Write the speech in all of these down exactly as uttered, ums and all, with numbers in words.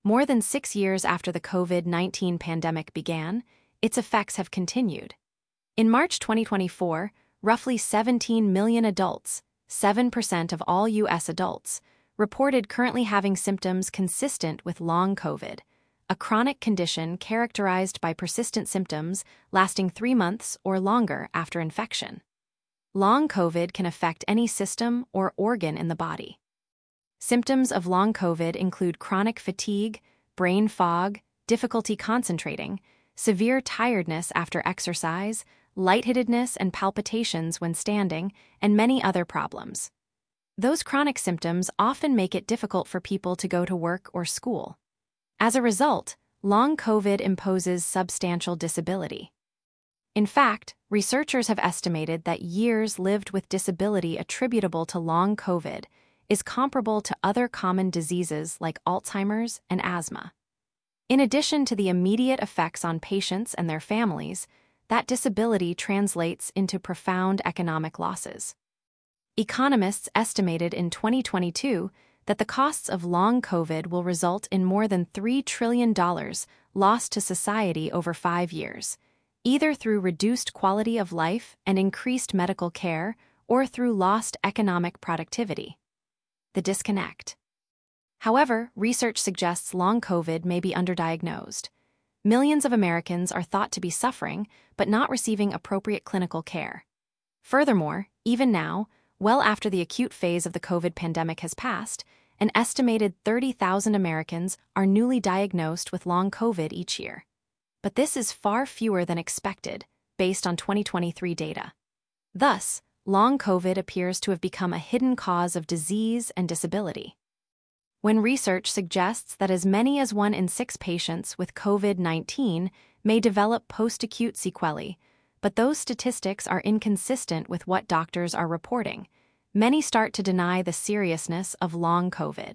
More than six years after the COVID nineteen pandemic began, its effects have continued. In March twenty twenty-four, roughly seventeen million adults, seven percent of all U S adults, reported currently having symptoms consistent with long COVID, a chronic condition characterized by persistent symptoms lasting three months or longer after infection. Long COVID can affect any system or organ in the body. Symptoms of long COVID include chronic fatigue, brain fog, difficulty concentrating, severe tiredness after exercise, lightheadedness and palpitations when standing, and many other problems. Those chronic symptoms often make it difficult for people to go to work or school. As a result, long COVID imposes substantial disability. In fact, researchers have estimated that years lived with disability attributable to long COVID is comparable to other common diseases like Alzheimer's and asthma. In addition to the immediate effects on patients and their families, that disability translates into profound economic losses. Economists estimated in twenty twenty-two that the costs of long COVID will result in more than three trillion dollars lost to society over five years, either through reduced quality of life and increased medical care or through lost economic productivity. The disconnect. However, research suggests long COVID may be underdiagnosed. Millions of Americans are thought to be suffering but not receiving appropriate clinical care. Furthermore, even now, well after the acute phase of the COVID pandemic has passed, an estimated thirty thousand Americans are newly diagnosed with long COVID each year. But this is far fewer than expected, based on twenty twenty-three data. Thus, long COVID appears to have become a hidden cause of disease and disability. When research suggests that as many as one in six patients with COVID nineteen may develop post-acute sequelae, but those statistics are inconsistent with what doctors are reporting, many start to deny the seriousness of long COVID.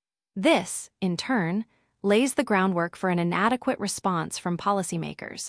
This, in turn, lays the groundwork for an inadequate response from policymakers.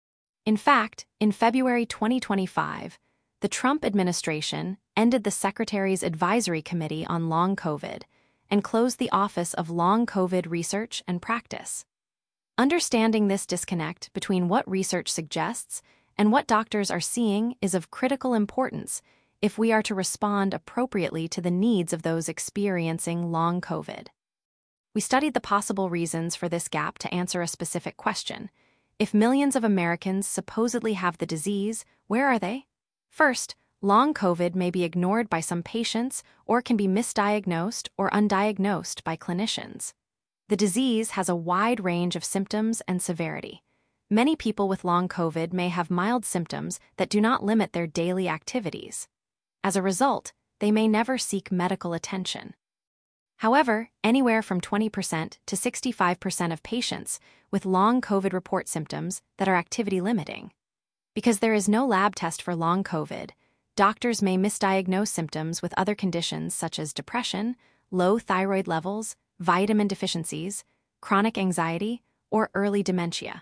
In fact, in February twenty twenty-five, the Trump administration ended the Secretary's Advisory Committee on Long COVID and closed the Office of Long COVID Research and Practice. Understanding this disconnect between what research suggests and what doctors are seeing is of critical importance if we are to respond appropriately to the needs of those experiencing long COVID. We studied the possible reasons for this gap to answer a specific question. If millions of Americans supposedly have the disease, where are they? First, long COVID may be ignored by some patients or can be misdiagnosed or undiagnosed by clinicians. The disease has a wide range of symptoms and severity. Many people with long COVID may have mild symptoms that do not limit their daily activities. As a result, they may never seek medical attention. However, anywhere from twenty percent to sixty-five percent of patients with long COVID report symptoms that are activity limiting. Because there is no lab test for long COVID, doctors may misdiagnose symptoms with other conditions such as depression, low thyroid levels, vitamin deficiencies, chronic anxiety, or early dementia.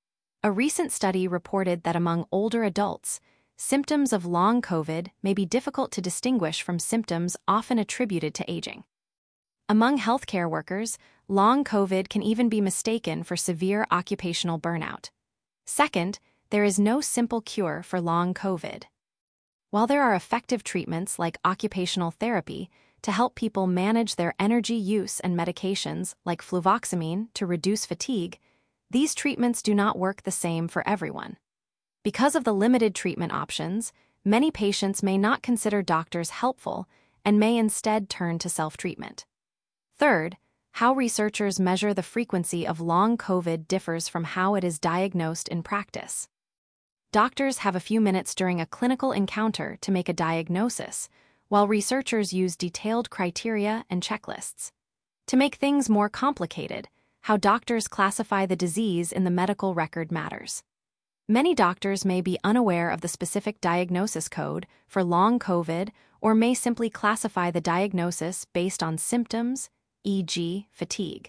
A recent study reported that among older adults, symptoms of long COVID may be difficult to distinguish from symptoms often attributed to aging. Among healthcare workers, long COVID can even be mistaken for severe occupational burnout. Second, there is no simple cure for long COVID. While there are effective treatments like occupational therapy to help people manage their energy use and medications like fluvoxamine to reduce fatigue, these treatments do not work the same for everyone. Because of the limited treatment options, many patients may not consider doctors helpful and may instead turn to self-treatment. Third, how researchers measure the frequency of long COVID differs from how it is diagnosed in practice. Doctors have a few minutes during a clinical encounter to make a diagnosis, while researchers use detailed criteria and checklists. To make things more complicated, how doctors classify the disease in the medical record matters. Many doctors may be unaware of the specific diagnosis code for long COVID or may simply classify the diagnosis based on symptoms, for example, fatigue.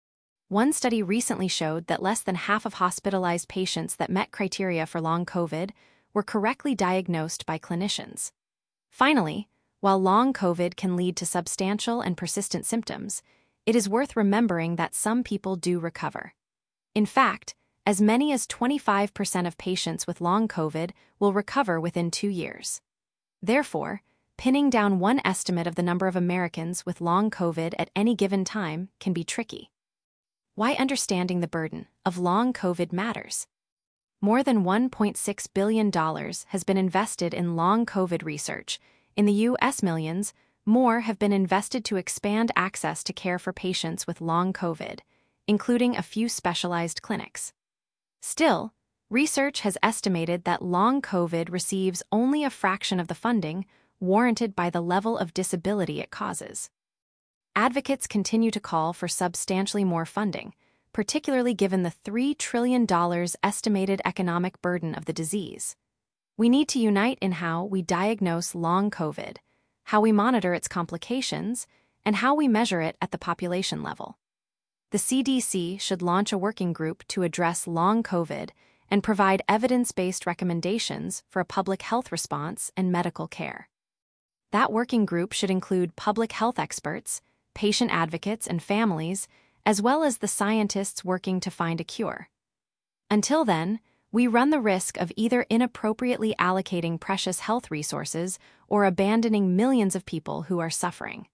One study recently showed that less than half of hospitalized patients that met criteria for long COVID were correctly diagnosed by clinicians. Finally, while long COVID can lead to substantial and persistent symptoms, it is worth remembering that some people do recover. In fact, as many as twenty-five percent of patients with long COVID will recover within two years. Therefore, pinning down one estimate of the number of Americans with long COVID at any given time can be tricky. Why understanding the burden of long COVID matters? More than one point six billion dollars has been invested in long COVID research. In the U S, millions more have been invested to expand access to care for patients with long COVID, including a few specialized clinics. Still, research has estimated that long COVID receives only a fraction of the funding warranted by the level of disability it causes. Advocates continue to call for substantially more funding, particularly given the three trillion dollars estimated economic burden of the disease. We need to unite in how we diagnose long COVID, how we monitor its complications, and how we measure it at the population level. The C D C should launch a working group to address long COVID and provide evidence-based recommendations for a public health response and medical care. That working group should include public health experts, patient advocates and families, as well as the scientists working to find a cure. Until then, we run the risk of either inappropriately allocating precious health resources or abandoning millions of people who are suffering.